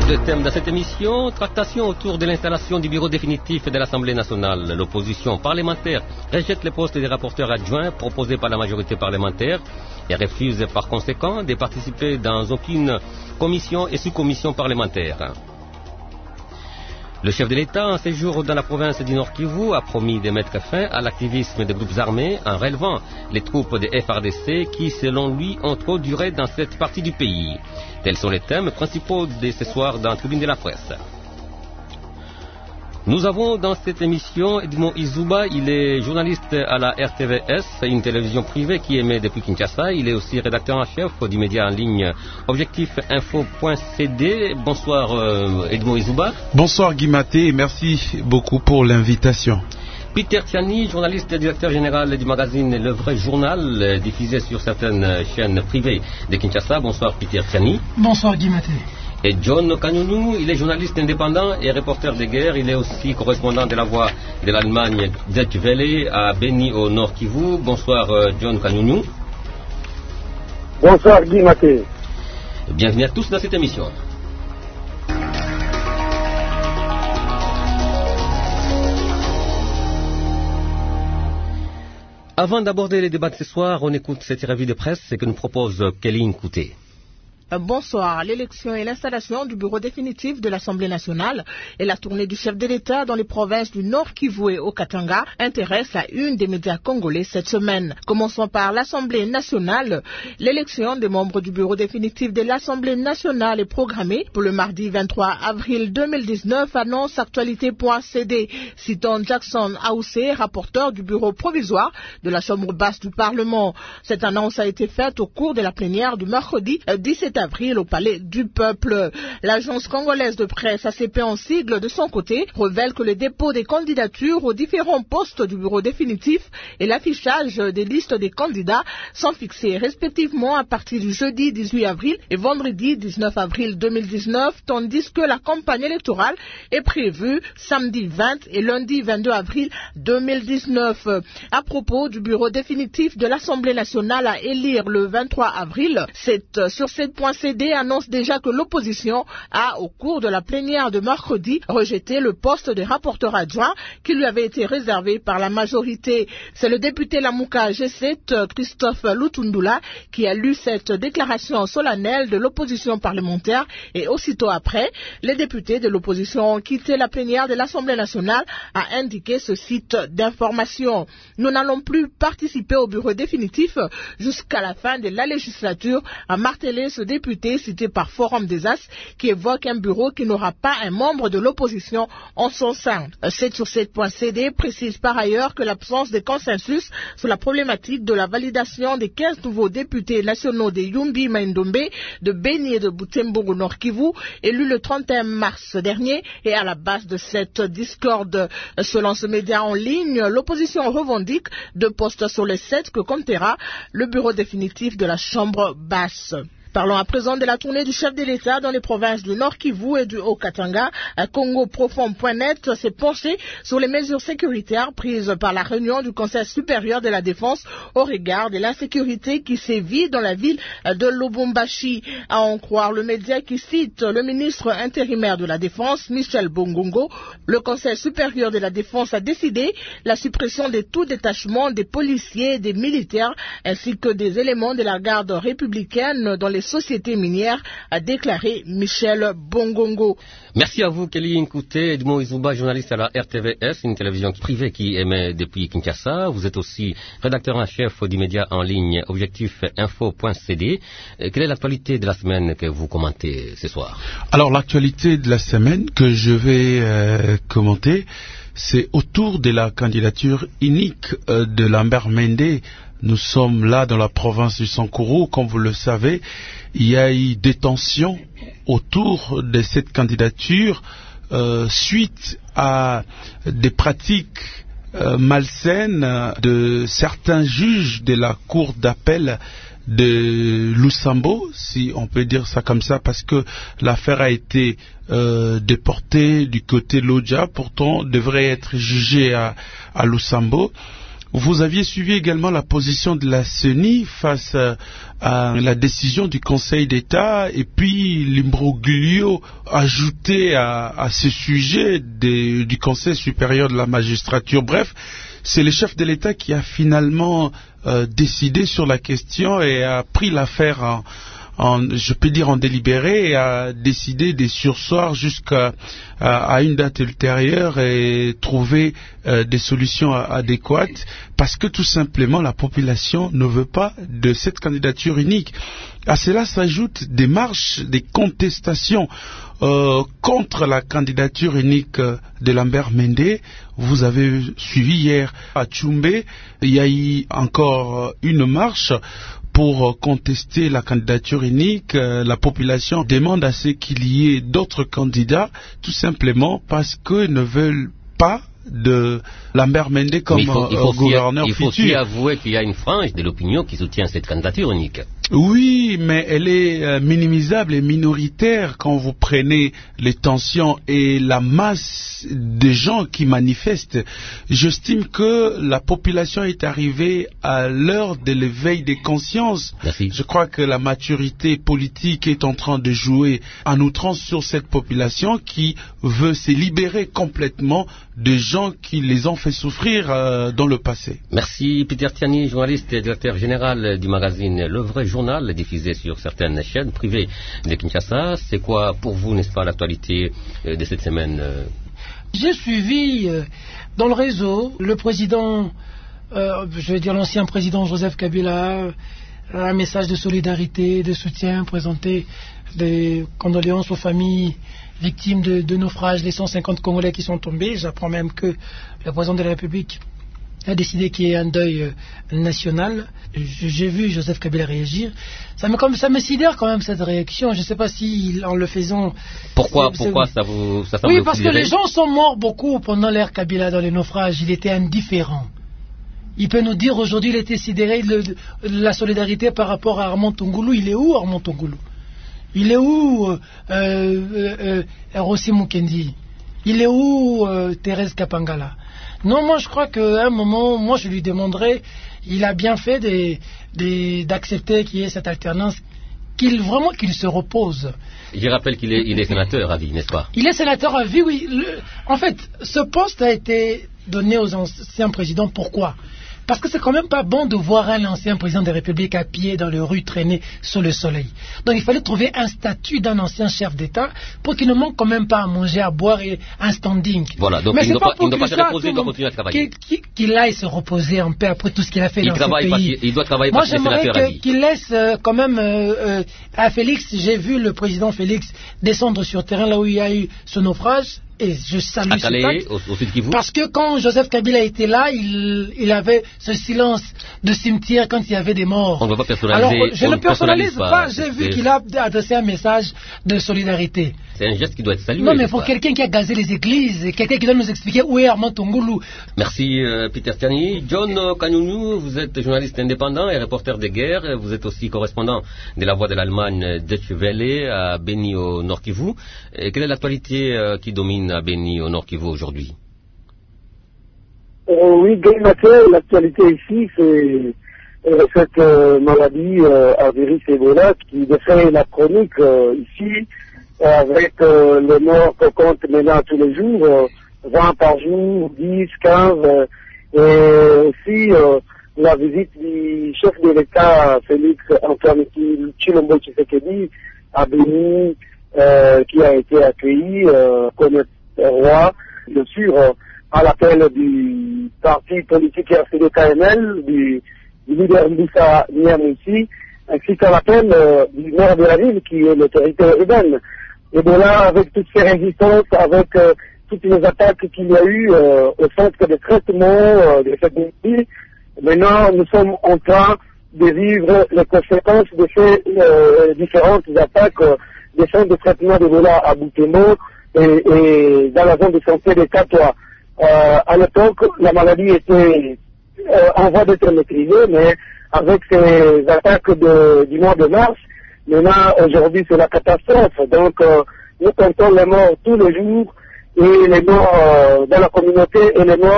Le thème de cette émission, tractation autour de l'installation du bureau définitif de l'Assemblée nationale. L'opposition parlementaire rejette les postes des rapporteurs adjoints proposés par la majorité parlementaire et refuse par conséquent de participer dans aucune commission et sous-commission parlementaire. Le chef de l'État, en séjour dans la province du Nord Kivu, a promis de mettre fin à l'activisme des groupes armés en relevant les troupes de FARDC qui, selon lui, ont trop duré dans cette partie du pays. Tels sont les thèmes principaux de ce soir dans la Tribune de la Presse. Nous avons dans cette émission Edmond Izuba, il est journaliste à la RTVS, une télévision privée qui émet depuis Kinshasa. Il est aussi rédacteur en chef du média en ligne objectifs-info.cd. Bonsoir Edmond Izuba. Bonsoir Guy Maté et merci beaucoup pour l'invitation. Peter Tiani, journaliste et directeur général du magazine Le Vrai Journal, diffusé sur certaines chaînes privées de Kinshasa. Bonsoir Peter Tiani. Bonsoir Guy Maté. Et John Kanyunu, il est journaliste indépendant et reporter de guerre. Il est aussi correspondant de la Voix de l'Allemagne Deutsche Welle à Beni au Nord Kivu. Bonsoir John Kanyunu. Bonsoir Guy Maté. Bienvenue à tous dans cette émission. Avant d'aborder les débats de ce soir, on écoute cette revue de presse que nous propose Kéline Kouté. Bonsoir. L'élection et l'installation du bureau définitif de l'Assemblée nationale et la tournée du chef de l'État dans les provinces du Nord Kivu et au Katanga intéressent la une des médias congolais cette semaine. Commençons par l'Assemblée nationale. L'élection des membres du bureau définitif de l'Assemblée nationale est programmée pour le mardi 23 avril 2019, annonce actualité.cd. Citant Jackson Aoussé, rapporteur du bureau provisoire de la Chambre basse du Parlement. Cette annonce a été faite au cours de la plénière du mercredi 17 avril au Palais du Peuple. L'agence congolaise de presse ACP en sigle de son côté révèle que le dépôt des candidatures aux différents postes du bureau définitif et l'affichage des listes des candidats sont fixés respectivement à partir du jeudi 18 avril et vendredi 19 avril 2019, tandis que la campagne électorale est prévue samedi 20 et lundi 22 avril 2019. À propos du bureau définitif de l'Assemblée nationale à élire le 23 avril, sur cette CD annonce déjà que l'opposition a, au cours de la plénière de mercredi, rejeté le poste de rapporteur adjoint qui lui avait été réservé par la majorité. C'est le député Lamouka G7, Christophe Lutundula, qui a lu cette déclaration solennelle de l'opposition parlementaire et aussitôt après, les députés de l'opposition ont quitté la plénière de l'Assemblée nationale, a indiqué ce site d'information. Nous n'allons plus participer au bureau définitif jusqu'à la fin de la législature, a martelé ce député cité par Forum des As qui évoque un bureau qui n'aura pas un membre de l'opposition en son sein. 7sur7.cd précise par ailleurs que l'absence de consensus sur la problématique de la validation des 15 nouveaux députés nationaux de Yumbi Maindombe, de Beni et de Butembo au Nord Kivu, élus le 31 mars dernier, est à la base de cette discorde. Selon ce média en ligne, l'opposition revendique 2 postes sur les 7 que comptera le bureau définitif de la Chambre basse. Parlons à présent de la tournée du chef de l'État dans les provinces du Nord Kivu et du Haut-Katanga. CongoProfond.net s'est penché sur les mesures sécuritaires prises par la réunion du Conseil supérieur de la défense au regard de l'insécurité qui sévit dans la ville de Lubumbashi. À en croire le média qui cite le ministre intérimaire de la Défense, Michel Bongongo, le Conseil supérieur de la défense a décidé la suppression de tout détachement des policiers et des militaires ainsi que des éléments de la garde républicaine dans les sociétés minières, a déclaré Michel Bongongo. Merci à vous, Kelly Nkouté, Edmond Izuba, journaliste à la RTVS, une télévision privée qui émet depuis Kinshasa. Vous êtes aussi rédacteur en chef du média en ligne objectifs-info.cd. Quelle est l'actualité de la semaine que vous commentez ce soir? Alors, l'actualité de la semaine que je vais commenter, c'est autour de la candidature unique de Lambert Mende. Nous sommes là dans la province du Sankuru, comme vous le savez. Il y a eu des tensions autour de cette candidature suite à des pratiques malsaines de certains juges de la cour d'appel de Lusambo, si on peut dire ça comme ça, parce que l'affaire a été déportée du côté Lodja, pourtant devrait être jugée à Lusambo. Vous aviez suivi également la position de la CENI face à la décision du Conseil d'État et puis l'imbroglio ajouté à ce sujet du Conseil supérieur de la magistrature. Bref, c'est le chef de l'État qui a finalement décidé sur la question et a pris l'affaire je peux dire en délibéré, et a décidé de surseoir jusqu'à une date ultérieure et trouver des solutions adéquates, parce que tout simplement la population ne veut pas de cette candidature unique. À cela s'ajoutent des marches, des contestations contre la candidature unique de Lambert Mende. Vous avez suivi hier à Tchoumbé, il y a eu encore une marche pour contester la candidature unique. La population demande à ce qu'il y ait d'autres candidats, tout simplement parce qu'ils ne veulent pas de Lambert Mende comme gouverneur futur. Il faut aussi avouer qu'il y a une frange de l'opinion qui soutient cette candidature unique. Oui, mais elle est minimisable et minoritaire quand vous prenez les tensions et la masse de gens qui manifestent. J'estime que la population est arrivée à l'heure de l'éveil des consciences. Merci. Je crois que la maturité politique est en train de jouer en outrance sur cette population qui veut se libérer complètement des gens qui les ont fait souffrir dans le passé. Merci Peter Tiani, journaliste et directeur général du magazine Le Vrai Journal, diffusé sur certaines chaînes privées de Kinshasa. C'est quoi pour vous, n'est-ce pas, l'actualité de cette semaine? J'ai suivi dans le réseau le président, je vais dire l'ancien président Joseph Kabila, un message de solidarité, de soutien, présenter des condoléances aux familles victimes de naufrages, les 150 Congolais qui sont tombés. J'apprends même que le président de la République a décidé qu'il y ait un deuil national. J'ai vu Joseph Kabila réagir. Ça me sidère quand même cette réaction. Je ne sais pas si en le faisant... Pourquoi ça semble... Oui, parce que les gens sont morts beaucoup pendant l'ère Kabila dans les naufrages. Il était indifférent. Il peut nous dire aujourd'hui, il était sidéré de la solidarité par rapport à Armand Tungulu. Il est où Armand Tungulu? Il est où Rossi Mukendi? Il est où Thérèse Kapangala? Non, moi je crois qu'à un moment, moi je lui demanderais, il a bien fait d'accepter qu'il y ait cette alternance, qu'il se repose. Je rappelle qu'il est sénateur à vie, n'est-ce pas? Il est sénateur à vie, oui. En fait, ce poste a été donné aux anciens présidents. Pourquoi? Parce que c'est quand même pas bon de voir un ancien président de la République à pied dans les rues traîner sous le soleil. Donc il fallait trouver un statut d'un ancien chef d'État pour qu'il ne manque quand même pas à manger, à boire et un standing. Voilà, donc il ne doit pas se reposer, il doit continuer à travailler. Qu'il aille se reposer en paix après tout ce qu'il a fait dans ce pays. Il doit travailler Moi parce qu'il est sénateur à vie. qu'il laisse quand même à Félix, j'ai vu le président Félix descendre sur terrain là où il y a eu ce naufrage. Et je salue à Calais, au sud Kivu. Parce que quand Joseph Kabila était là, il avait ce silence de cimetière quand il y avait des morts. On ne va pas personnaliser. Alors, je ne personnalise pas. J'ai vu qu'il a adressé un message de solidarité. C'est un geste qui doit être salué. Non, mais pour quelqu'un qui a gazé les églises, quelqu'un qui doit nous expliquer où est Armand Tungulu. Merci Peter Tiani. John Kanyunu, vous êtes journaliste indépendant et reporter de guerre. Vous êtes aussi correspondant de la Voix de l'Allemagne Deutsche Welle à Beni au Nord Kivu. Quelle est l'actualité qui domine à Beni au Nord Kivu aujourd'hui? Oui, Mathieu, l'actualité ici, c'est cette maladie à virus Ebola qui fait la chronique ici, avec les morts qu'on compte maintenant tous les jours, 20 par jour, 10, 15, et aussi la visite du chef de l'État, Félix Antoine Tshilombo Tshisekedi, à Beni, qui a été accueilli comme roi, bien sûr, à l'appel du parti politique RCD-KML, du leader Mbissa Niamoussi, ainsi qu'à l'appel du maire de la ville, qui est l'autorité urbaine. Et de là, avec toutes ces résistances, avec toutes les attaques qu'il y a eu au centre de traitement de cette ville, maintenant nous sommes en train de vivre les conséquences de ces différentes attaques des centres de traitement d'Ebola à Butembo et dans la zone de santé de Katoa. À l'époque, la maladie était en voie d'être maîtrisée, mais avec ces attaques du mois de mars, maintenant, aujourd'hui, c'est la catastrophe. Donc, nous comptons les morts tous les jours, et les morts dans la communauté et les morts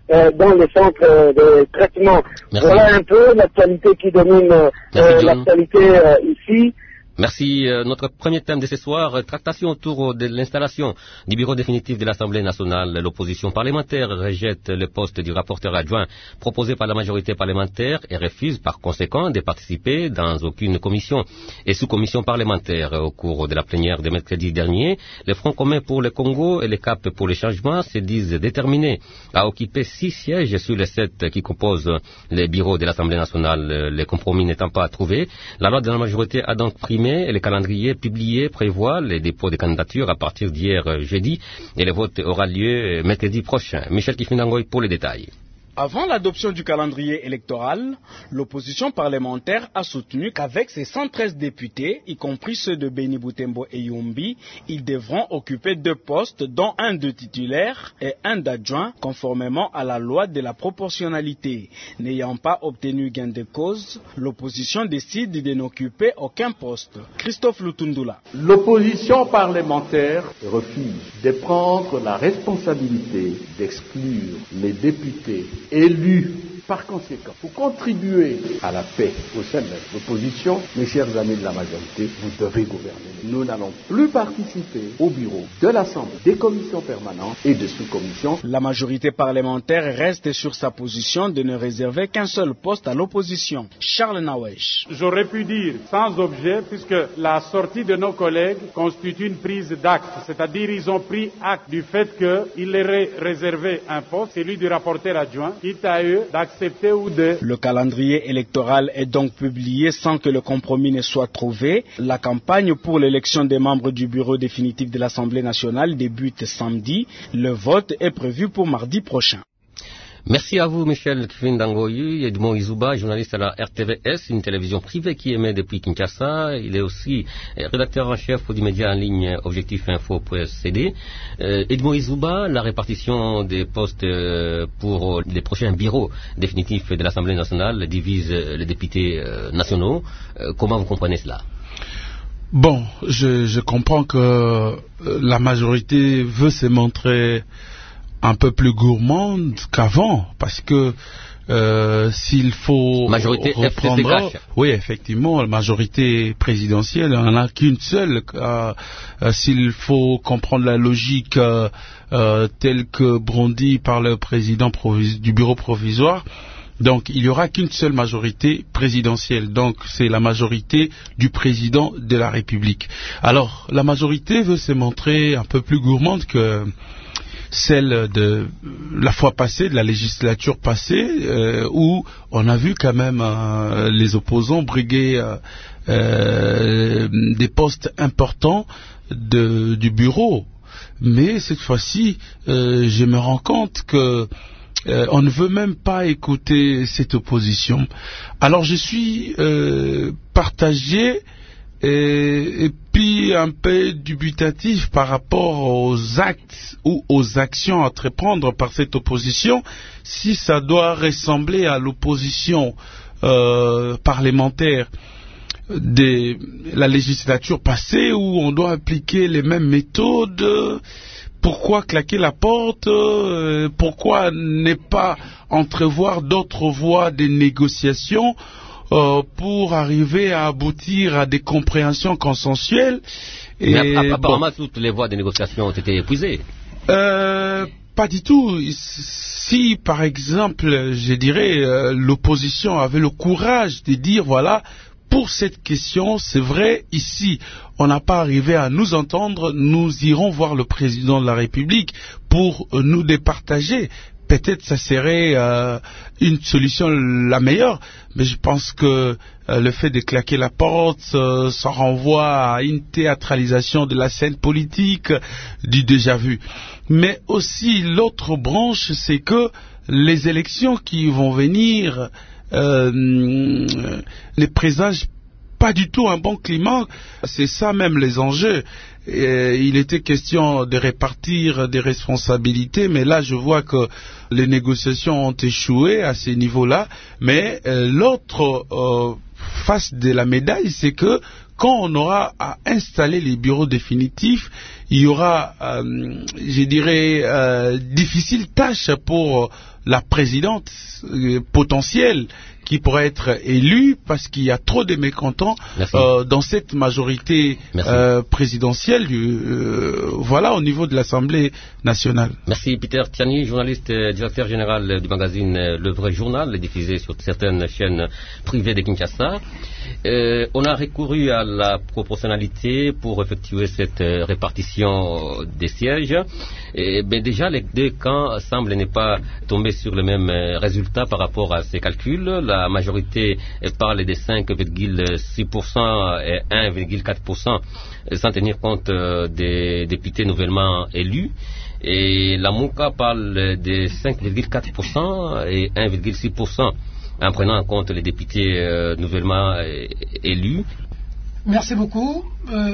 dans les centres de traitement. Merci. Voilà un peu l'actualité qui domine l'actualité ici. Merci. Notre premier thème de ce soir, tractation autour de l'installation du bureau définitif de l'Assemblée nationale. L'opposition parlementaire rejette le poste du rapporteur adjoint proposé par la majorité parlementaire et refuse par conséquent de participer dans aucune commission et sous-commission parlementaire. Au cours de la plénière de mercredi dernier, le Front commun pour le Congo et le Cap pour le changement se disent déterminés à occuper 6 sièges sur les 7 qui composent le bureau de l'Assemblée nationale. Le compromis n'étant pas trouvé, la loi de la majorité a donc primé et le calendrier publié prévoit les dépôts de candidatures à partir d'hier jeudi et le vote aura lieu mercredi prochain. Michel Kifindangoy pour les détails. Avant l'adoption du calendrier électoral, l'opposition parlementaire a soutenu qu'avec ses 113 députés, y compris ceux de Beni Boutembo et Yumbi, ils devront occuper 2 postes, dont un de titulaire et un d'adjoint, conformément à la loi de la proportionnalité. N'ayant pas obtenu gain de cause, l'opposition décide de n'occuper aucun poste. Christophe Lutundula. L'opposition parlementaire refuse de prendre la responsabilité d'exclure les députés élus. Par conséquent, pour contribuer à la paix au sein de l'opposition, mes chers amis de la majorité, vous devez gouverner. Nous n'allons plus participer au bureau de l'Assemblée, des commissions permanentes et des sous-commissions. La majorité parlementaire reste sur sa position de ne réserver qu'un seul poste à l'opposition. Charles Nawesh. J'aurais pu dire sans objet, puisque la sortie de nos collègues constitue une prise d'acte, c'est-à-dire ils ont pris acte du fait qu'il leur est réservé un poste, celui du rapporteur adjoint, quitte à eux d'accepter ou de... Le calendrier électoral est donc publié sans que le compromis ne soit trouvé. La campagne pour l'élection des membres du bureau définitif de l'Assemblée nationale débute samedi. Le vote est prévu pour mardi prochain. Merci à vous, Michel Kifindangoy. Edmond Izouba, journaliste à la RTVS, une télévision privée qui émet depuis Kinshasa. Il est aussi rédacteur en chef du média en ligne objectifs-info.cd. Edmond Izouba, la répartition des postes pour les prochains bureaux définitifs de l'Assemblée nationale divise les députés nationaux. Comment vous comprenez cela? Bon, je comprends que la majorité veut se montrer un peu plus gourmande qu'avant, parce que s'il faut majorité reprendre, oui, effectivement, la majorité présidentielle, on n'en a qu'une seule. S'il faut comprendre la logique telle que brandie par le président du bureau provisoire, donc il n'y aura qu'une seule majorité présidentielle, donc c'est la majorité du président de la République. Alors, la majorité veut se montrer un peu plus gourmande que celle de la fois passée, de la législature passée, où on a vu quand même les opposants briguer des postes importants du bureau. Mais cette fois-ci, je me rends compte que on ne veut même pas écouter cette opposition. Alors je suis partagé et puis un peu dubitatif par rapport aux actes ou aux actions à entreprendre par cette opposition, si ça doit ressembler à l'opposition parlementaire de la législature passée, où on doit appliquer les mêmes méthodes. Pourquoi claquer la porte? Pourquoi ne pas entrevoir d'autres voies de négociation pour arriver à aboutir à des compréhensions consensuelles? Mais apparemment, toutes les voies de négociation ont été épuisées. Pas du tout. Si, par exemple, je dirais, l'opposition avait le courage de dire, voilà, pour cette question, c'est vrai, ici, on n'a pas arrivé à nous entendre, nous irons voir le président de la République pour nous départager. Peut-être ça serait une solution la meilleure, mais je pense que le fait de claquer la porte, ça renvoie à une théâtralisation de la scène politique, du déjà-vu. Mais aussi, l'autre branche, c'est que les élections qui vont venir ne présagent pas du tout un bon climat. C'est ça même les enjeux. Il était question de répartir des responsabilités, mais là je vois que les négociations ont échoué à ces niveaux-là. Mais l'autre face de la médaille, c'est que quand on aura à installer les bureaux définitifs, il y aura, je dirais, difficile tâche pour la présidente potentielle qui pourrait être élue parce qu'il y a trop de mécontents dans cette majorité présidentielle voilà, au niveau de l'Assemblée nationale. Merci Peter Tiani, journaliste directeur général du magazine Le Vrai Journal, diffusé sur certaines chaînes privées de Kinshasa. On a recouru à la proportionnalité pour effectuer cette répartition des sièges. Mais déjà, les deux camps semblent ne pas tomber sur le même résultat par rapport à ces calculs. La majorité parle de 5,6% et 1,4% sans tenir compte des députés nouvellement élus. Et la Mouka parle de 5,4% et 1,6% en prenant en compte les députés nouvellement élus. Merci beaucoup.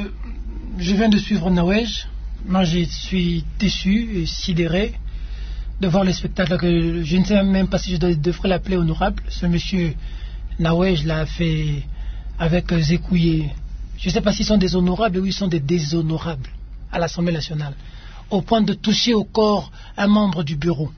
Je viens de suivre Nawej. Moi, je suis déçu et sidéré de voir le spectacle. Que je ne sais même pas si je devrais l'appeler honorable. Ce monsieur Nawej l'a fait avec Zekouye. Je ne sais pas s'ils sont des honorables ou ils sont des déshonorables à l'Assemblée nationale, au point de toucher au corps un membre du bureau.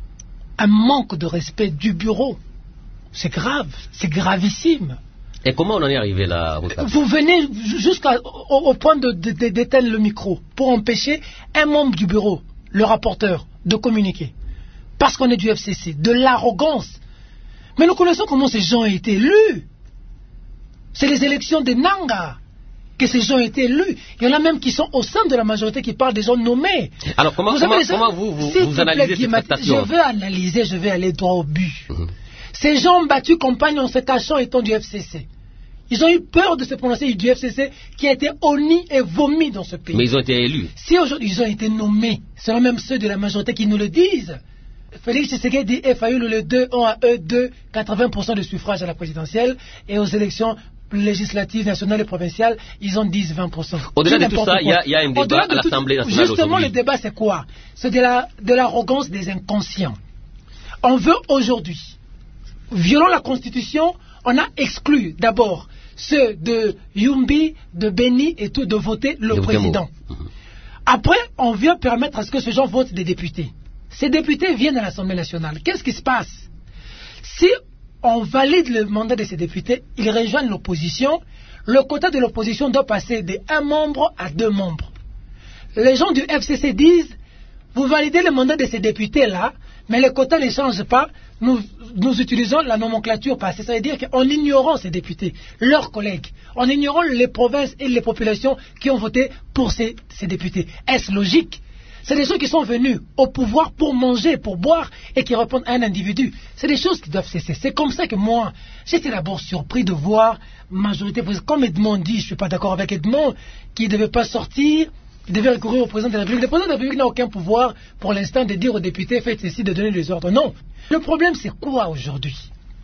Un manque de respect du bureau. C'est grave, c'est gravissime. Et comment on en est arrivé là? Vous venez jusqu'au point d'éteindre le micro pour empêcher un membre du bureau, le rapporteur, de communiquer. Parce qu'on est du FCC, de l'arrogance. Mais nous connaissons comment ces gens ont été élus. C'est les élections de Nanga que ces gens ont été élus. Il y en a même qui sont au sein de la majorité qui parlent des gens nommés. Alors comment vous analysez cette prestation? Je vais aller droit au but. Ces gens ont battu campagne en se cachant étant du FCC. Ils ont eu peur de se prononcer du FCC qui a été honni et vomi dans ce pays. Mais ils ont été élus. Si aujourd'hui ils ont été nommés, c'est même ceux de la majorité qui nous le disent. Félix Tshisekedi et Fayulu, les deux ont à eux 80% de suffrage à la présidentielle et aux élections législatives, nationales et provinciales, ils ont 10-20%. Au-delà de tout ça, il y a un débat à l'Assemblée nationale. Justement, le débat c'est quoi? C'est de l'arrogance des inconscients. On veut aujourd'hui, violant la Constitution, on a exclu d'abord ceux de Yumbi, de Beni et tout, de voter le président. Après, on vient permettre à ce que ces gens votent des députés. Ces députés viennent à l'Assemblée nationale. Qu'est-ce qui se passe? Si on valide le mandat de ces députés, ils rejoignent l'opposition. Le quota de l'opposition doit passer de 1 membre à 2 membres. Les gens du FCC disent, vous validez le mandat de ces députés-là, mais le quota ne change pas. Nous utilisons la nomenclature passée. Ça veut dire qu'en ignorant ces députés, leurs collègues, en ignorant les provinces et les populations qui ont voté pour ces députés, est-ce logique? C'est des gens qui sont venus au pouvoir pour manger, pour boire et qui répondent à un individu. C'est des choses qui doivent cesser. C'est comme ça que moi, j'étais d'abord surpris de voir majorité. Comme Edmond dit, je ne suis pas d'accord avec Edmond, qui ne devait pas sortir, il devait recourir au président de la République. Le président de la République n'a aucun pouvoir pour l'instant de dire aux députés, faites ceci, de donner les ordres. Non. Le problème, c'est quoi aujourd'hui?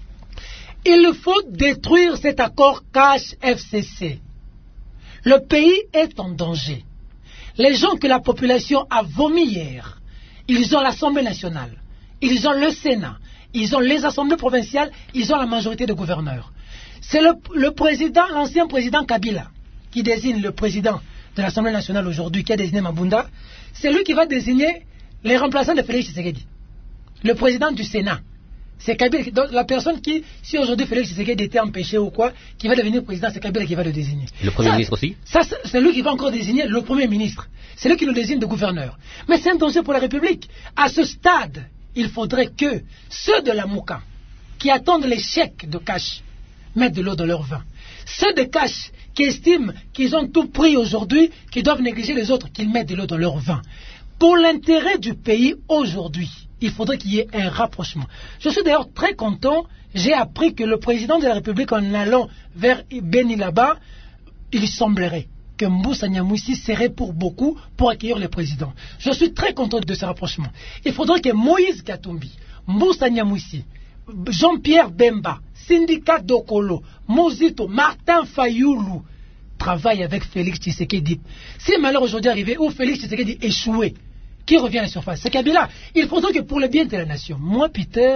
Il faut détruire cet accord cash-FCC. Le pays est en danger. Les gens que la population a vomi hier, ils ont l'Assemblée nationale, ils ont le Sénat, ils ont les assemblées provinciales, ils ont la majorité de gouverneurs. C'est le président, l'ancien président Kabila, qui désigne le président de l'Assemblée nationale aujourd'hui, qui a désigné Mabunda. C'est lui qui va désigner les remplaçants de Félix Tshisekedi, le président du Sénat. C'est Kabila, donc la personne qui, si aujourd'hui Félix Tshisekedi était empêché ou quoi, qui va devenir président, c'est Kabila qui va le désigner. Le Premier ministre aussi? Ça, c'est lui qui va encore désigner le Premier ministre. C'est lui qui le désigne de gouverneur. Mais c'est un danger pour la République. À ce stade, il faudrait que ceux de la Mouka, qui attendent les chèques de cash, mettent de l'eau dans leur vin. Ceux de cash, qui estiment qu'ils ont tout pris aujourd'hui, qui doivent négliger les autres, qu'ils mettent de l'eau dans leur vin. Pour l'intérêt du pays aujourd'hui, il faudrait qu'il y ait un rapprochement. Je suis d'ailleurs très content, j'ai appris que le président de la République, en allant vers Beni là-bas, il semblerait que Mboussa Nyamwisi serait pour beaucoup pour accueillir le président. Je suis très content de ce rapprochement. Il faudrait que Moïse Katumbi, Mboussa Nyamwisi, Jean-Pierre Bemba, Syndicat Dokolo, Mozito, Martin Fayulu travaillent avec Félix Tshisekedi. Si le malheur aujourd'hui arrivé où Félix Tshisekedi échoué, qui revient à la surface? C'est Kabila. Il faudrait que pour le bien de la nation, moi, Peter,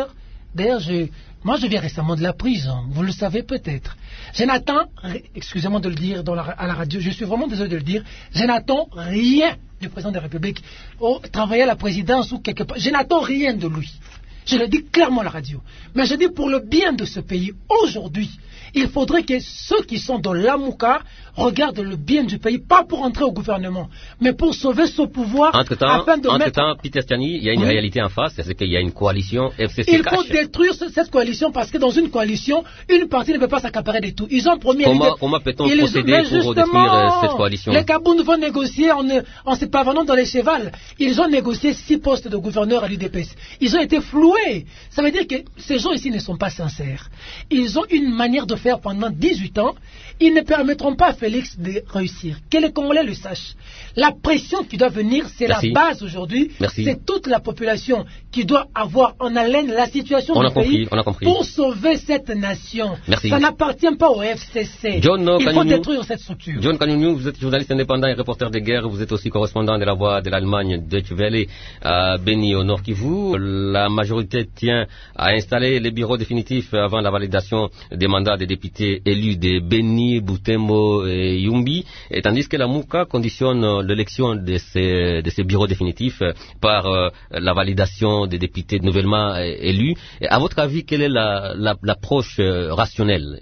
D'ailleurs, moi je viens récemment de la prison, vous le savez peut-être. Je n'attends, excusez-moi de le dire à la radio, je suis vraiment désolé de le dire, je n'attends rien du président de la République, travailler à la présidence ou quelque part, je n'attends rien de lui. Je le dis clairement à la radio. Mais je dis pour le bien de ce pays, aujourd'hui, il faudrait que ceux qui sont dans l'Amouka regardent le bien du pays, pas pour entrer au gouvernement, mais pour sauver ce pouvoir. Entre-temps, Peter Stiani, il y a une réalité en face, c'est qu'il y a une coalition FCC. Il faut détruire cette coalition parce que dans une coalition, une partie ne peut pas s'accaparer de tout. Ils ont promis Comment peut-on procéder pour détruire cette coalition? Les Kaboun vont négocier en se pavanant dans les chevals. Ils ont négocié 6 postes de gouverneur à l'UDPS. Ils ont été floués. Ça veut dire que ces gens ici ne sont pas sincères. Ils ont une manière de faire pendant 18 ans. Ils ne permettront pas à Félix de réussir. Que les Congolais le sachent. La pression qui doit venir, c'est la base aujourd'hui. C'est toute la population qui doit avoir en haleine la situation du pays pour sauver cette nation. Ça n'appartient pas au FCC. Il faut détruire cette structure. John Kanyunyu, vous êtes journaliste indépendant et reporter de guerre. Vous êtes aussi correspondant de la Voix de l'Allemagne, Deutsche Welle, à Beni, au Nord Kivu. La majorité tient à installer les bureaux définitifs avant la validation des mandats des députés élus de Beni, Butembo et Yumbi, et tandis que la Mouka conditionne l'élection de ces bureaux définitifs par la validation des députés nouvellement élus. Et à votre avis, quelle est l'approche rationnelle?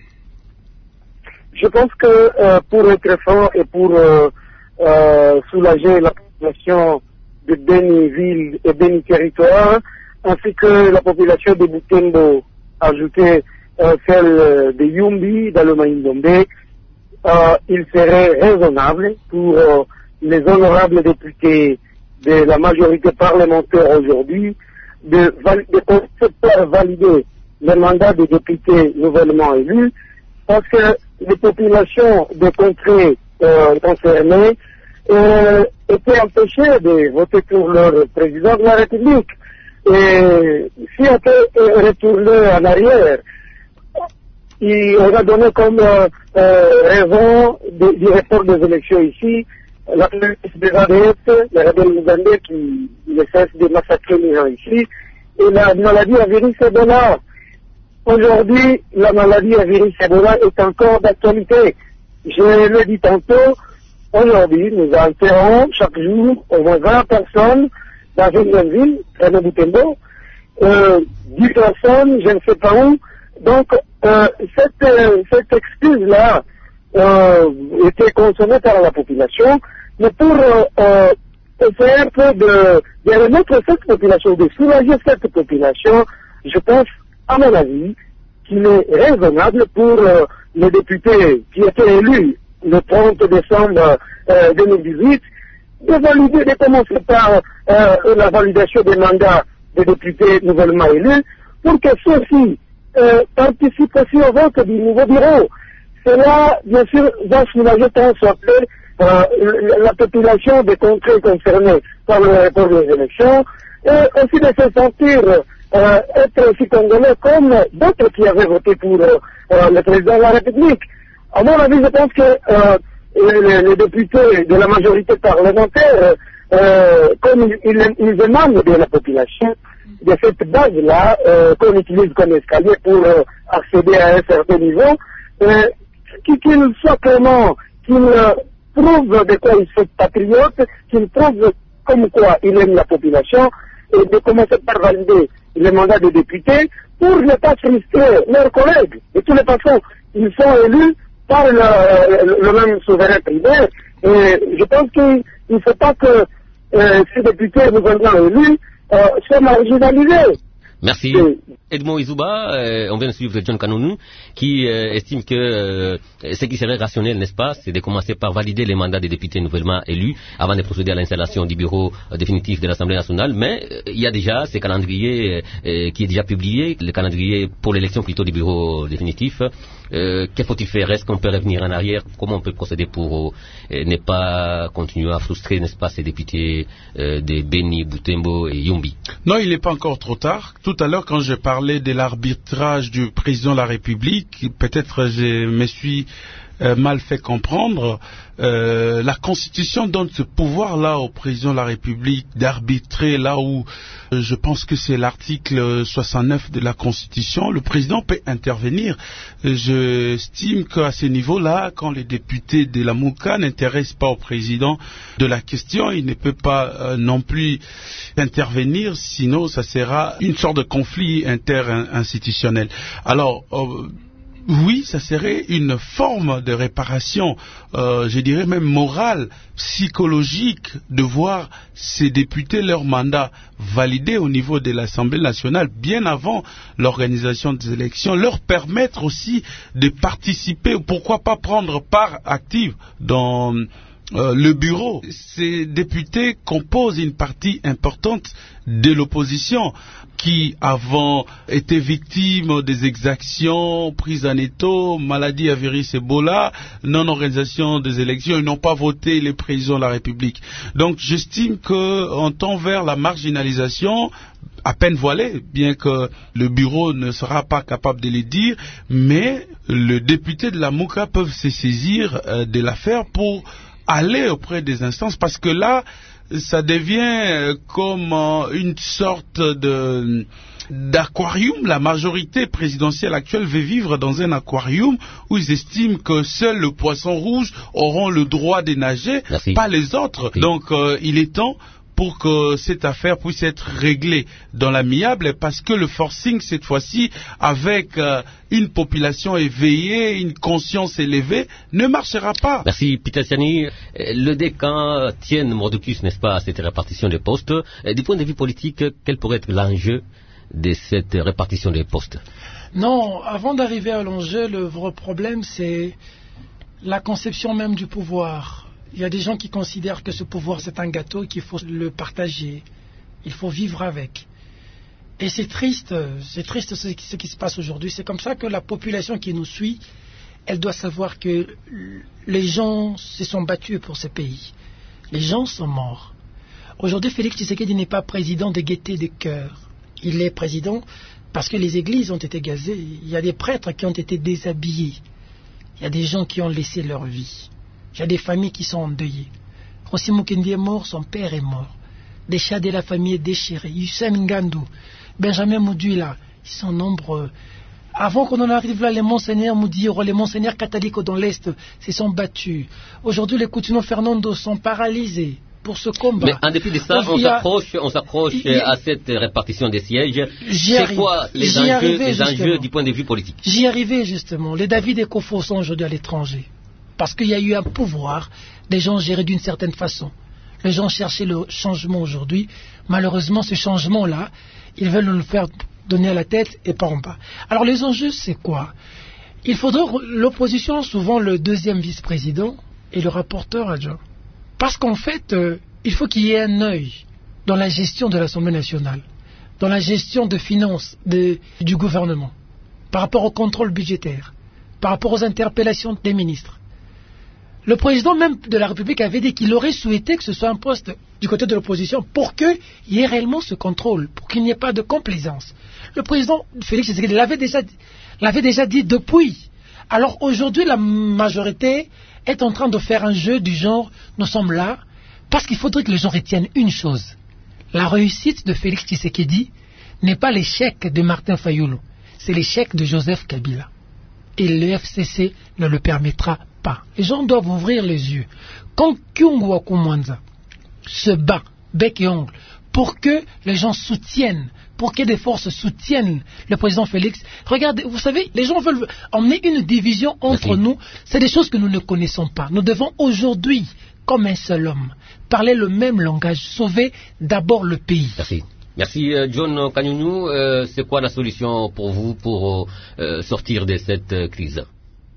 Je pense que pour être franc et pour soulager la population de Beni-Ville et Beni-Territoire, ainsi que la population de Butembo, ajoutée celle de Yumbi dans le Maïndombe, il serait raisonnable pour les honorables députés de la majorité parlementaire aujourd'hui de valider le mandat des députés nouvellement élus, parce que les populations des contrées concernées étaient empêchées de voter pour leur président de la République. Et si on peut retourner en arrière, on a donné comme raison du report des élections ici la police des ADF, les rebelles ougandais qui ne cessent de massacrer les gens ici, et la maladie à virus Ebola. Aujourd'hui, la maladie à virus Ebola est encore d'actualité. Je l'ai dit tantôt, aujourd'hui, nous enterrons chaque jour au moins 20 personnes dans une même ville, près de Butembo, 10 personnes, je ne sais pas où. Donc, cette excuse-là était consommée par la population, mais pour essayer un peu de remettre cette population, de soulager cette population, je pense, à mon avis, qu'il est raisonnable pour les députés qui étaient élus le 30 décembre 2018 de valider, de commencer par la validation des mandats des députés nouvellement élus, pour que ceux-ci participent aussi au vote du nouveau bureau. Cela, bien sûr, va soulager tant soit peu la population des contrées concernées par le report des élections, et aussi de se sentir être aussi congolais comme d'autres qui avaient voté pour le président de la République. À mon avis, je pense que les députés de la majorité parlementaire, comme ils émanent de la population, de cette base-là, qu'on utilise comme escalier pour accéder à un certain niveau, qu'ils soient clairement, qu'ils prouvent de quoi ils sont patriotes, qu'ils prouvent comme quoi ils aiment la population, et de commencer par valider les mandats des députés pour ne pas frustrer leurs collègues. De toutes les façons, ils sont élus par le même souverain primaire, et je pense qu'il ne faut pas que ces députés nouvellement élus soient marginalisés. Merci. Edmond Izouba, on vient de suivre John Kanonou, qui estime que ce qui serait rationnel, n'est-ce pas, c'est de commencer par valider les mandats des députés nouvellement élus avant de procéder à l'installation du bureau définitif de l'Assemblée nationale. Mais il y a déjà ce calendrier qui est déjà publié, le calendrier pour l'élection plutôt du bureau définitif. Que faut-il faire? Est-ce qu'on peut revenir en arrière? Comment on peut procéder pour ne pas continuer à frustrer, n'est-ce pas, ces députés de Beni, Butembo et Yumbi? Non, il n'est pas encore trop tard. Tout à l'heure, quand je parlais de l'arbitrage du président de la République, peut-être je me suis mal fait comprendre. La Constitution donne ce pouvoir-là au président de la République d'arbitrer là où je pense que c'est l'article 69 de la Constitution. Le président peut intervenir. J'estime qu'à ce niveau-là, quand les députés de la Mouka n'intéressent pas au président de la question, il ne peut pas non plus intervenir, sinon ça sera une sorte de conflit interinstitutionnel. Alors, oui, ça serait une forme de réparation, je dirais même morale, psychologique, de voir ces députés leur mandat validé au niveau de l'Assemblée nationale bien avant l'organisation des élections, leur permettre aussi de participer, pourquoi pas prendre part active dans le bureau. Ces députés composent une partie importante de l'opposition qui avant étaient victimes des exactions, prises en étau, maladie à virus Ebola, non-organisation des élections. Ils n'ont pas voté les présidents de la République. Donc j'estime qu'on tend vers la marginalisation à peine voilée, bien que le bureau ne sera pas capable de le dire, mais les députés de la Mouka peuvent se saisir de l'affaire pour aller auprès des instances, parce que là, ça devient comme une sorte d'aquarium. La majorité présidentielle actuelle veut vivre dans un aquarium où ils estiment que seuls les poissons rouges auront le droit de nager, pas les autres. Merci. Donc il est temps pour que cette affaire puisse être réglée dans l'amiable, parce que le forcing, cette fois-ci, avec une population éveillée, une conscience élevée, ne marchera pas. Merci, Peter Siani. Le décan tient mordicus, n'est-ce pas, à cette répartition des postes. Du point de vue politique, quel pourrait être l'enjeu de cette répartition des postes? Non, avant d'arriver à l'enjeu, le vrai problème, c'est la conception même du pouvoir. Il y a des gens qui considèrent que ce pouvoir c'est un gâteau et qu'il faut le partager. Il faut vivre avec. Et c'est triste ce qui se passe aujourd'hui. C'est comme ça que la population qui nous suit, elle doit savoir que les gens se sont battus pour ce pays. Les gens sont morts. Aujourd'hui, Félix Tshisekedi n'est pas président de gaieté de cœur. Il est président parce que les églises ont été gazées. Il y a des prêtres qui ont été déshabillés. Il y a des gens qui ont laissé leur vie. Il y a des familles qui sont endeuillées. Rossi Mukendi est mort, son père est mort. Des chats de la famille est déchirés. Hussein Ngandou, Benjamin Moudouila, ils sont nombreux. Avant qu'on en arrive là, les monseigneurs Moudiro, les monseigneurs catholiques dans l'Est se sont battus. Aujourd'hui, les Coutinho Fernando sont paralysés pour ce combat. Mais en dépit de ça, on s'accroche à cette répartition des sièges. C'est quoi les enjeux du point de vue politique? J'y arrivais justement. Les David et Kofo sont aujourd'hui à l'étranger. Parce qu'il y a eu un pouvoir, les gens géraient d'une certaine façon. Les gens cherchaient le changement aujourd'hui. Malheureusement, ce changement-là, ils veulent nous le faire donner à la tête et pas en bas. Alors les enjeux, c'est quoi? Il faudrait l'opposition, souvent le deuxième vice-président et le rapporteur adjoint. Parce qu'en fait, il faut qu'il y ait un œil dans la gestion de l'Assemblée nationale, dans la gestion de finances du gouvernement, par rapport au contrôle budgétaire, par rapport aux interpellations des ministres. Le président même de la République avait dit qu'il aurait souhaité que ce soit un poste du côté de l'opposition pour qu'il y ait réellement ce contrôle, pour qu'il n'y ait pas de complaisance. Le président Félix Tshisekedi l'avait déjà dit depuis. Alors aujourd'hui, la majorité est en train de faire un jeu du genre, nous sommes là, parce qu'il faudrait que les gens retiennent une chose. La réussite de Félix Tshisekedi n'est pas l'échec de Martin Fayulu, c'est l'échec de Joseph Kabila. Et le FCC ne le permettra pas. Les gens doivent ouvrir les yeux. Quand Kyungu Wakumwanza se bat, bec et ongle, pour que les gens soutiennent, pour que des forces soutiennent le président Félix, regardez, vous savez, les gens veulent emmener une division entre nous. C'est des choses que nous ne connaissons pas. Nous devons aujourd'hui, comme un seul homme, parler le même langage, sauver d'abord le pays. Merci. Merci John Kanyunyu. C'est quoi la solution pour vous pour sortir de cette crise?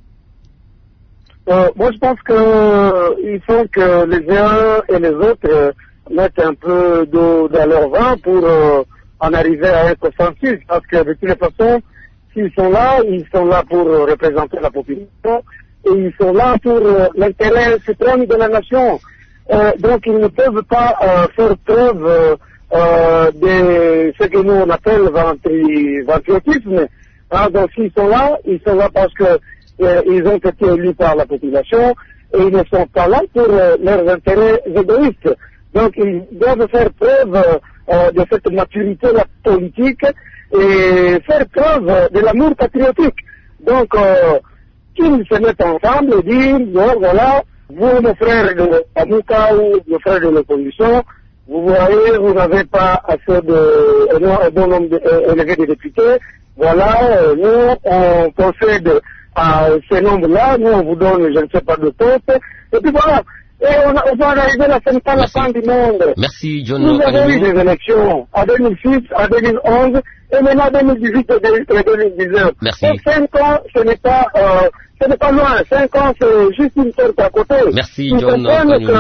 Moi, je pense qu'il faut que les uns et les autres mettent un peu d'eau dans leur vin pour en arriver à un consensus. Parce que de toutes les façons, s'ils sont là, ils sont là pour représenter la population et ils sont là pour l'intérêt suprême de la nation. Donc, ils ne peuvent pas faire preuve de ce que nous on appelle ventriloquisme. Donc s'ils sont là parce que ils ont été élus par la population et ils ne sont pas là pour leurs intérêts égoïstes. Donc ils doivent faire preuve de cette maturité politique et faire preuve de l'amour patriotique. Donc qu'ils se mettent ensemble et disent, bon, voilà, vous, nos frères de Amouka ou nos frères de l'opposition, vous voyez, vous n'avez pas assez un bon nombre élevé de députés. Voilà, nous, on procède à ces nombres-là, nous, on vous donne, je ne sais pas, de postes. Et puis voilà. Et on va arriver à la fin du monde. Merci, John. Nous avons eu des élections en 2006, en 2011, et maintenant en 2018 et 2019. Merci. Donc 5 ans, ce n'est pas loin. 5 ans, c'est juste une sorte à côté. Merci, Nous John.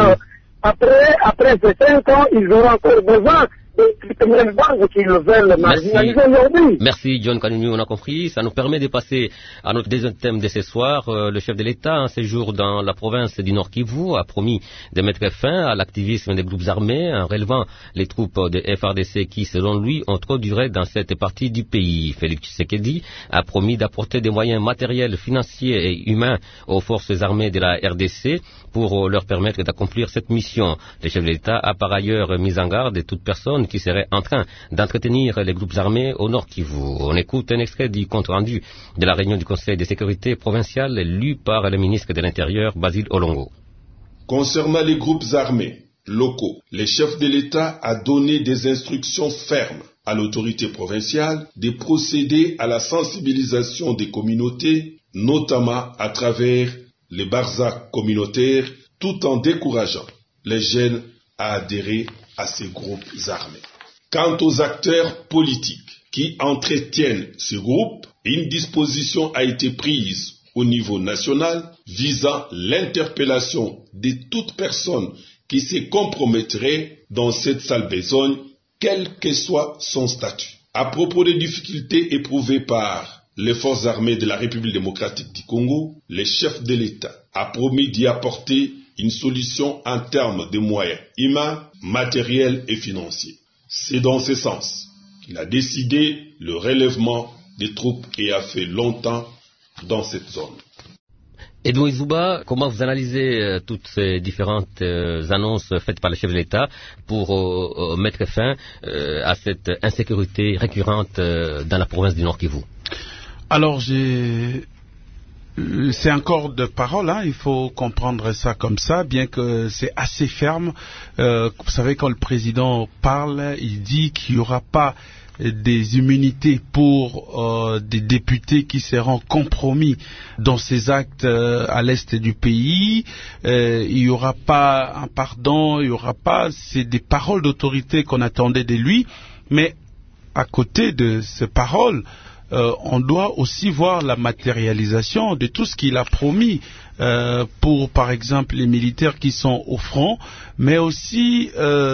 Après ces 5 ans, ils auront encore besoin de même banques qui le veulent marginaliser aujourd'hui. Merci, John Kanunu, on a compris. Ça nous permet de passer à notre deuxième thème de ce soir. Le chef de l'État, en séjour dans la province du Nord Kivu, a promis de mettre fin à l'activisme des groupes armés en relevant les troupes de FARDC qui, selon lui, ont trop duré dans cette partie du pays. Félix Tshisekedi a promis d'apporter des moyens matériels, financiers et humains aux forces armées de la RDC pour leur permettre d'accomplir cette mission. Le chef de l'État a par ailleurs mis en garde toute personne qui serait en train d'entretenir les groupes armés au Nord Kivu. On écoute un extrait du compte-rendu de la réunion du Conseil de sécurité provinciale lu par le ministre de l'Intérieur, Basile Olongo. Concernant les groupes armés locaux, le chef de l'État a donné des instructions fermes à l'autorité provinciale de procéder à la sensibilisation des communautés, notamment à travers les barzaks communautaires, tout en décourageant les jeunes à adhérer à ces groupes armés. Quant aux acteurs politiques qui entretiennent ces groupes, une disposition a été prise au niveau national visant l'interpellation de toute personne qui se compromettrait dans cette sale besogne, quel que soit son statut. À propos des difficultés éprouvées par les forces armées de la République démocratique du Congo, le chef de l'État a promis d'y apporter une solution en termes de moyens humains, matériels et financiers. C'est dans ce sens qu'il a décidé le relèvement des troupes et a fait longtemps dans cette zone. Edouard Zouba, comment vous analysez toutes ces différentes annonces faites par le chef de l'État pour mettre fin à cette insécurité récurrente dans la province du Nord Kivu? Alors, c'est encore de parole, il faut comprendre ça comme ça, bien que c'est assez ferme. Vous savez, quand le président parle, il dit qu'il n'y aura pas des immunités pour des députés qui seront compromis dans ces actes à l'est du pays. Il n'y aura pas un pardon, il n'y aura pas... C'est des paroles d'autorité qu'on attendait de lui, mais à côté de ces paroles, on doit aussi voir la matérialisation de tout ce qu'il a promis pour, par exemple, les militaires qui sont au front, mais aussi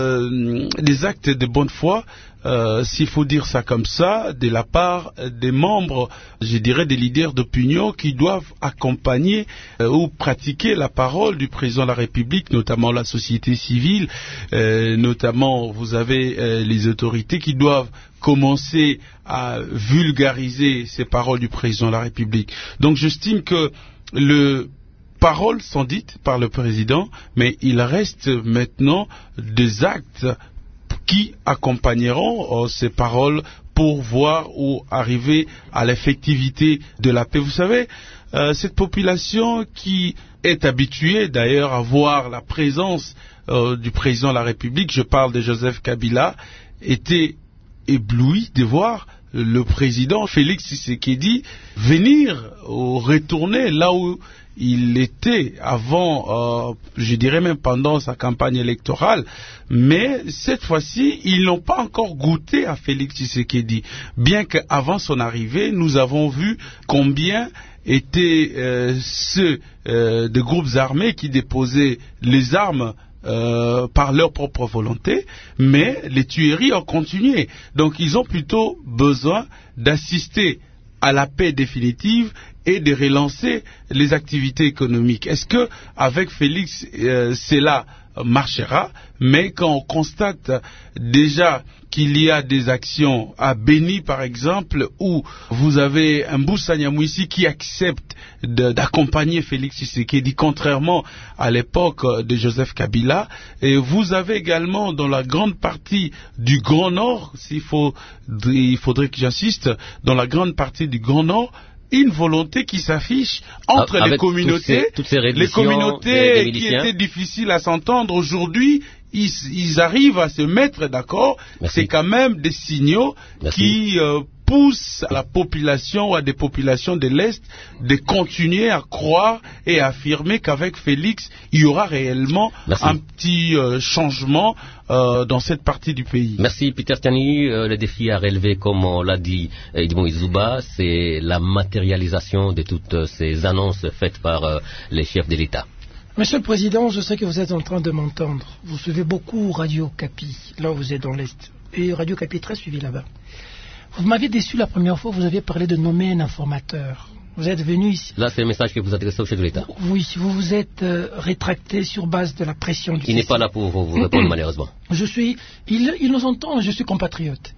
des actes de bonne foi, s'il faut dire ça comme ça, de la part des membres, je dirais des leaders d'opinion qui doivent accompagner ou pratiquer la parole du président de la République, notamment la société civile, notamment vous avez les autorités qui doivent commencer à vulgariser ces paroles du président de la République. Donc j'estime que les paroles sont dites par le président, mais il reste maintenant des actes qui accompagneront ces paroles pour voir ou arriver à l'effectivité de la paix. Vous savez, cette population qui est habituée d'ailleurs à voir la présence du président de la République, je parle de Joseph Kabila, était ébloui de voir le président Félix Tshisekedi venir ou retourner là où il était avant, je dirais même pendant sa campagne électorale, mais cette fois-ci, ils n'ont pas encore goûté à Félix Tshisekedi, bien qu'avant son arrivée, nous avons vu combien étaient ceux de groupes armés qui déposaient les armes par leur propre volonté, mais les tueries ont continué. Donc ils ont plutôt besoin d'assister à la paix définitive et de relancer les activités économiques. Est-ce que avec Félix cela marchera, mais quand on constate déjà qu'il y a des actions à Béni, par exemple, où vous avez un Mbusa Nyamwisi qui accepte d'accompagner Félix Tshisekedi, contrairement à l'époque de Joseph Kabila, et vous avez également dans la grande partie du Grand Nord, il faudrait que j'insiste, dans la grande partie du Grand Nord, une volonté qui s'affiche entre les communautés, les communautés qui étaient difficiles à s'entendre. Aujourd'hui, ils arrivent à se mettre d'accord. C'est quand même des signaux qui poussent à la population ou à des populations de l'Est de continuer à croire et à affirmer qu'avec Félix, il y aura réellement un petit changement dans cette partie du pays. Merci Peter Stani. Le défi à relever, comme on l'a dit Edmond Izouba, c'est la matérialisation de toutes ces annonces faites par les chefs de l'État. Monsieur le Président, je sais que vous êtes en train de m'entendre. Vous suivez beaucoup Radio Kapi, là où vous êtes dans l'Est. Et Radio Kapi est très suivi là-bas. Vous m'aviez déçu la première fois, vous aviez parlé de nommer un informateur. Vous êtes venu ici. Là, c'est un message que vous adressez au chef de l'État. Oui, vous vous êtes rétracté sur base de la pression du Il n'est pas là pour vous répondre, malheureusement. Il nous entend, je suis compatriote.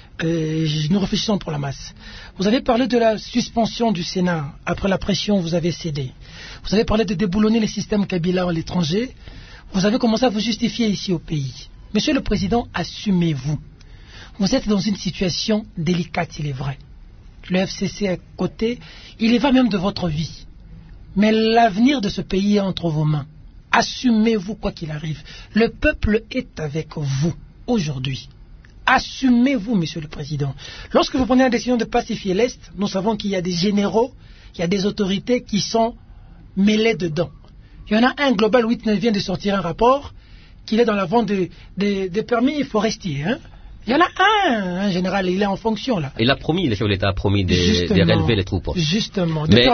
Nous réfléchissons pour la masse. Vous avez parlé de la suspension du Sénat. Après la pression, vous avez cédé. Vous avez parlé de déboulonner les systèmes Kabila à l'étranger. Vous avez commencé à vous justifier ici au pays. Monsieur le Président, assumez-vous. Vous êtes dans une situation délicate, il est vrai. Le FCC à côté, il y va même de votre vie. Mais l'avenir de ce pays est entre vos mains. Assumez-vous quoi qu'il arrive. Le peuple est avec vous aujourd'hui. Assumez-vous, Monsieur le Président. Lorsque vous prenez la décision de pacifier l'Est, nous savons qu'il y a des généraux, il y a des autorités qui sont mêlées dedans. Il y en a un, Global Witness vient de sortir un rapport, qu'il est dans la vente des permis forestiers. Hein. Il y en a un général, il est en fonction là. Il a promis, le chef de l'État a promis de relever les troupes. Justement. Mais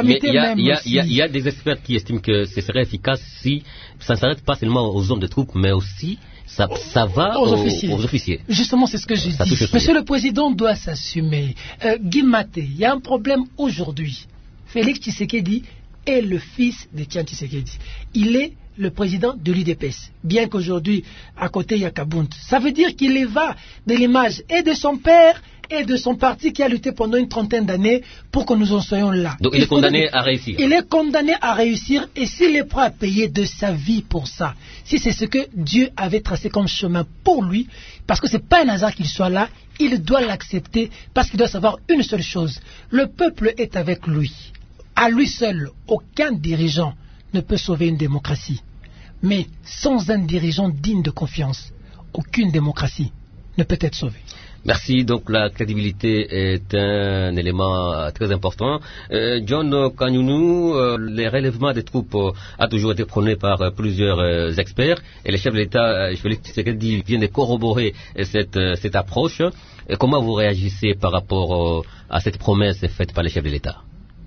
il y a des experts qui estiment que ce serait efficace si ça ne s'arrête pas seulement aux hommes de troupes, mais aussi ça va aux officiers. Justement, c'est ce que je dis. Monsieur le Président doit s'assumer. Guy Maté, il y a un problème aujourd'hui. Félix Tshisekedi est le fils de Tian Tshisekedi. Il est le président de l'UDPS, bien qu'aujourd'hui, à côté, il y a Kabound. Ça veut dire qu'il y va de l'image et de son père et de son parti qui a lutté pendant une trentaine d'années pour que nous en soyons là. Donc il est condamné à réussir. Il est condamné à réussir, et s'il est prêt à payer de sa vie pour ça, si c'est ce que Dieu avait tracé comme chemin pour lui, parce que ce n'est pas un hasard qu'il soit là, il doit l'accepter, parce qu'il doit savoir une seule chose. Le peuple est avec lui. À lui seul, aucun dirigeant ne peut sauver une démocratie. Mais sans un dirigeant digne de confiance, aucune démocratie ne peut être sauvée. Merci. Donc la crédibilité est un élément très important. John Kanyunou, le relèvement des troupes a toujours été prôné par plusieurs experts, et le chef de l'État, Félix Tshisekedi, vient de corroborer cette approche. Et comment vous réagissez par rapport à cette promesse faite par le chef de l'État?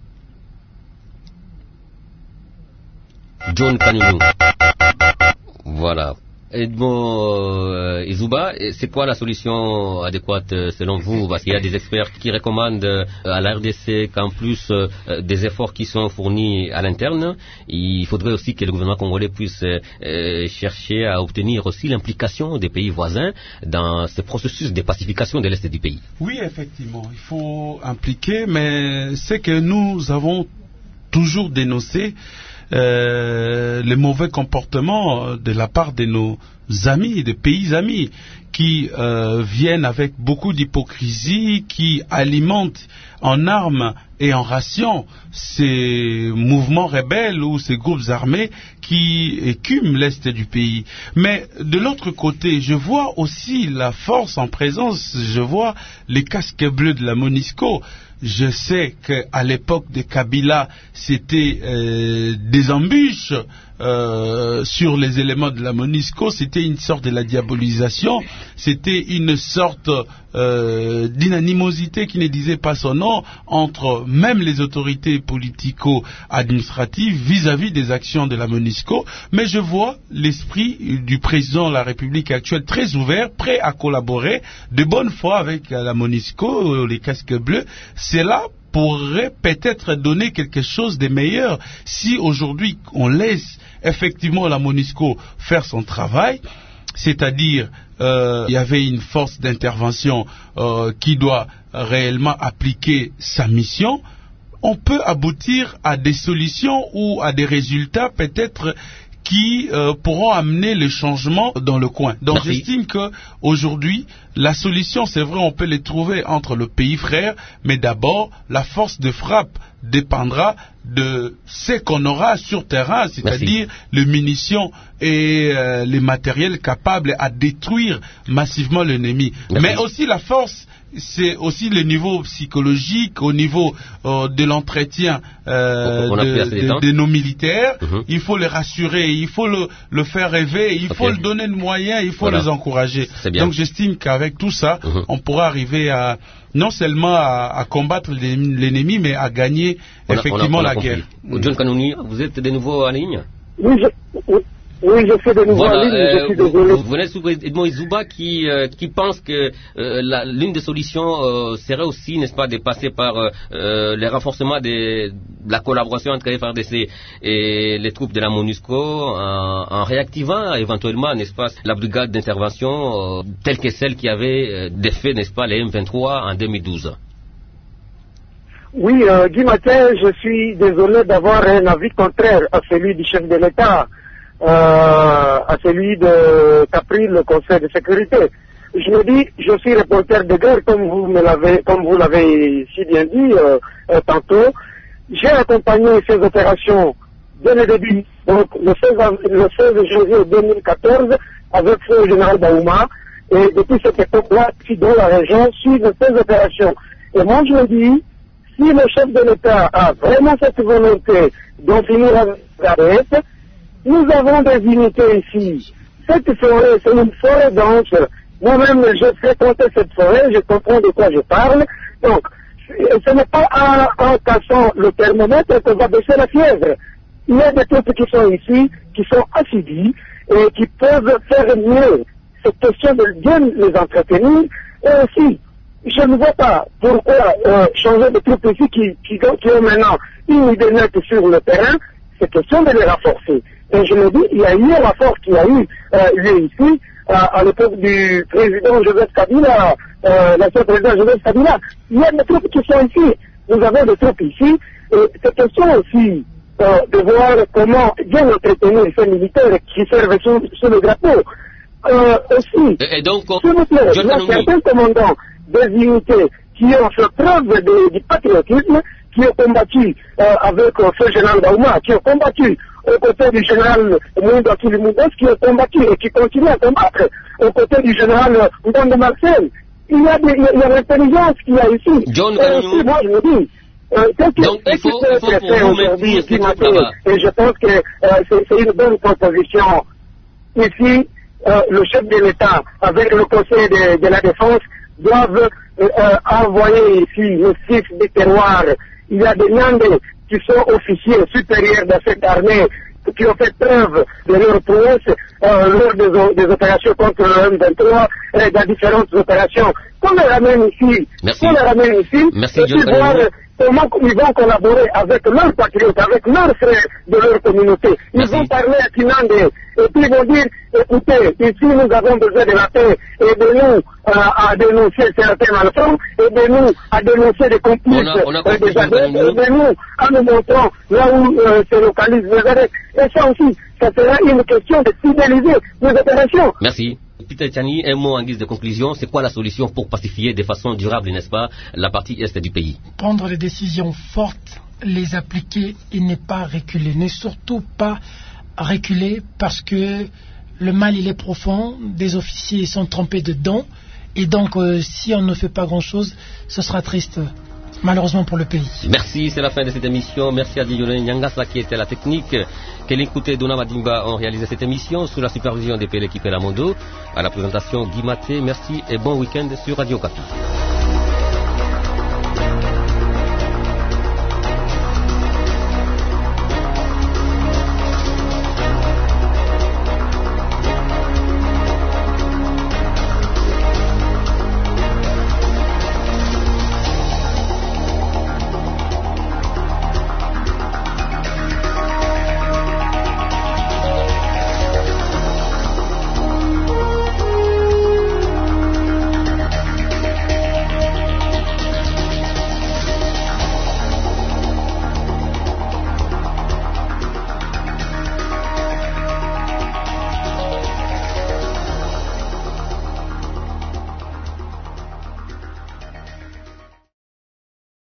John Kanyunou. Voilà. Edmond Izouba, c'est quoi la solution adéquate selon vous? Parce qu'il y a des experts qui recommandent à la RDC qu'en plus des efforts qui sont fournis à l'interne, il faudrait aussi que le gouvernement congolais puisse chercher à obtenir aussi l'implication des pays voisins dans ce processus de pacification de l'Est du pays. Oui, effectivement, il faut impliquer, mais c'est que nous avons toujours dénoncé les mauvais comportements de la part de nos amis, des pays amis, qui viennent avec beaucoup d'hypocrisie, qui alimentent en armes et en rations ces mouvements rebelles ou ces groupes armés qui écument l'Est du pays. Mais de l'autre côté, je vois aussi la force en présence, je vois les casques bleus de la MONUSCO. Je sais qu'à l'époque de Kabila, c'était des embûches sur les éléments de la MONUSCO, c'était une sorte de la diabolisation, c'était une sorte d'inanimosité qui ne disait pas son nom entre même les autorités politico-administratives vis-à-vis des actions de la MONUSCO. Mais je vois l'esprit du président de la République actuelle très ouvert, prêt à collaborer de bonne foi avec la MONUSCO, les casques bleus. C'est là pourrait peut-être donner quelque chose de meilleur si aujourd'hui on laisse effectivement la MONUSCO faire son travail, c'est-à-dire il y avait une force d'intervention qui doit réellement appliquer sa mission. On peut aboutir à des solutions ou à des résultats peut-être qui pourront amener le changement dans le coin. Donc j'estime que aujourd'hui la solution, c'est vrai, on peut les trouver entre le pays frère, mais d'abord la force de frappe dépendra de ce qu'on aura sur terrain, c'est-à-dire les munitions et les matériels capables à détruire massivement l'ennemi. Mais aussi la force, c'est aussi le niveau psychologique, au niveau de l'entretien de nos militaires. Il faut les rassurer, il faut le faire rêver, il faut lui donner des moyens, il faut les encourager. Donc j'estime qu'avec tout ça, on pourra arriver à non seulement à combattre l'ennemi, mais à gagner effectivement la guerre. John Kanouni, vous êtes de nouveau en ligne? Oui, je suis de nouveau en ligne, je suis désolé. Vous venez sous Edmond Izouba qui pense que l'une des solutions serait aussi, n'est-ce pas, de passer par le renforcement de la collaboration entre FARDC et les troupes de la MONUSCO en réactivant éventuellement, n'est-ce pas, la brigade d'intervention telle que celle qui avait défait, n'est-ce pas, les M23 en 2012. Oui, Guy Matin, je suis désolé d'avoir un avis contraire à celui du chef de l'État. À celui qu'a pris le Conseil de sécurité. Je me dis, je suis reporter de guerre, comme vous l'avez si bien dit tantôt. J'ai accompagné ces opérations dès le début, donc le 16 janvier 2014, avec le général Baouma, et depuis cette époque-là, je suis dans la région, suivre ces opérations. Et moi, je me dis, si le chef de l'État a vraiment cette volonté d'en finir avec la RS, nous avons des unités ici. Cette forêt, c'est une forêt dense. Moi-même, je fréquentais cette forêt, je comprends de quoi je parle. Donc, ce n'est pas en cassant le thermomètre qu'on va baisser la fièvre. Il y a des troupes qui sont ici, qui sont assidues et qui peuvent faire mieux. C'est question de bien les entretenir. Et aussi, je ne vois pas pourquoi changer de troupes ici qui ont maintenant une idée nette sur le terrain. C'est question de les renforcer. Et je me dis, il y a eu un rapport qui a eu lieu ici, à l'époque du président Joseph Kabila, l'ancien président Joseph Kabila. Il y a des troupes qui sont ici. Nous avons des troupes ici. Et c'est question aussi de voir comment bien entretenir ces militaires qui servent sous le drapeau. Aussi, et donc, s'il vous plaît, il y a certains commandants des unités qui ont fait preuve du patriotisme, qui ont combattu avec le général Baouma, qui ont combattu aux côtés du général Moundo Kilimoudos, qui ont combattu et qui continuent à combattre aux côtés du général Moundo Marcel. Il y a l'intelligence qu'il y a ici. John, aussi, moi je me dis, donc il faut pour vous maintenir cette là-bas. Et je pense que c'est une bonne proposition. Ici, le chef de l'État, avec le Conseil de la Défense, doivent envoyer ici le 6 des terroirs. Il y a des Nyandés qui sont officiers supérieurs de cette armée, qui ont fait preuve de leur prouesse lors des opérations contre le M23 et dans différentes opérations. Qu'on les ramène ici, et puis voir comment ils vont collaborer avec leurs patriotes, avec leurs frères de leur communauté. Ils vont parler à Kinandé, et puis ils vont dire, écoutez, ici nous avons besoin de la paix, aidez-nous à dénoncer certains malfrats, aidez-nous à dénoncer des complices des adeptes, aidez-nous à nous montrer là où se localisent les adeptes. Et ça aussi, ça sera une question de fidéliser les opérations. Merci. Peter Tchani, un mot en guise de conclusion, c'est quoi la solution pour pacifier de façon durable, n'est-ce pas, la partie est du pays? Prendre des décisions fortes, les appliquer et ne pas reculer. Ne surtout pas reculer parce que le mal il est profond, des officiers sont trempés dedans et donc si on ne fait pas grand-chose, ce sera triste. Malheureusement pour le pays. Merci, c'est la fin de cette émission. Merci à Dieudonné Nyangasa qui était à la technique. Kelinkoute Dona Madimba ont réalisé cette émission sous la supervision des l'équipe Lamondo. À la présentation, Guy Maté. Merci et bon week-end sur Radio Okapi.